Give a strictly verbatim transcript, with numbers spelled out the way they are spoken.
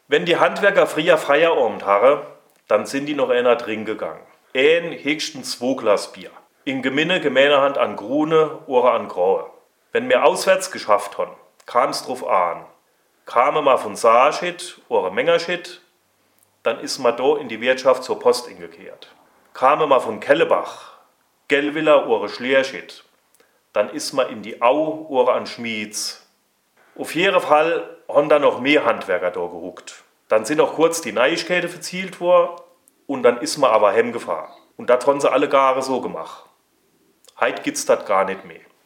Wenn die Handwerker früher Feierabend hatten, dann sind die noch einer drin gegangen. Ein, höchstens zwei Glas Bier. In Geminne gemeinehand an Grune oder an Graue. Wenn wir auswärts geschafft haben, kam es drauf an. Kamen wir von Saarschit oder Mengerschit, dann ist man da in die Wirtschaft zur Post ingekehrt. Kamen wir von Kellebach, Gellwiller oder Schlierschit, dann ist man in die Au oder an Schmieds. Auf jeden Fall haben da noch mehr Handwerker da gehuckt. Dann sind auch kurz die Neuigkeiten verzielt worden und dann ist man aber heimgefahren. Und das haben sie alle Gare so gemacht. Heute gibt's das gar nicht mehr.